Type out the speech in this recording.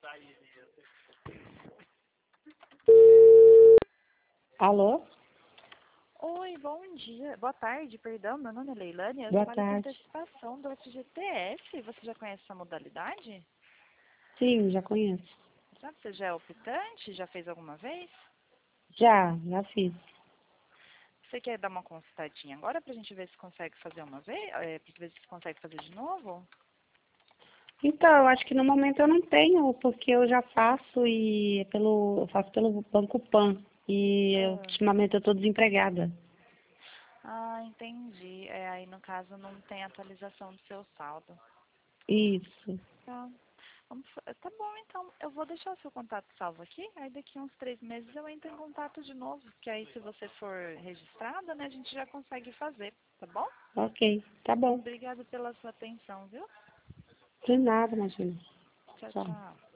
Alô? Oi, bom dia. Boa tarde, perdão. Meu nome é Leilane. Eu Boa trabalho com tarde. antecipação do FGTS. Você já conhece essa modalidade? Sim, já conheço. Já, você já é optante? Já fez alguma vez? Já fiz. Você quer dar uma consultadinha agora pra gente ver se consegue fazer uma vez? Pra ver se consegue fazer de novo? Então, eu acho que no momento eu não tenho, porque eu já faço eu faço pelo Banco Pan. Ah, Ultimamente eu estou desempregada. entendi. Aí no caso não tem atualização do seu saldo. Isso. Tá. Tá bom, então. Eu vou deixar o seu contato salvo aqui. Aí daqui uns 3 meses eu entro em contato de novo. Que aí se você for registrada, né, a gente já consegue fazer. Tá bom? Ok, tá bom. Obrigada pela sua atenção, viu? De nada, imagina. Tchau, Tchau. tchau.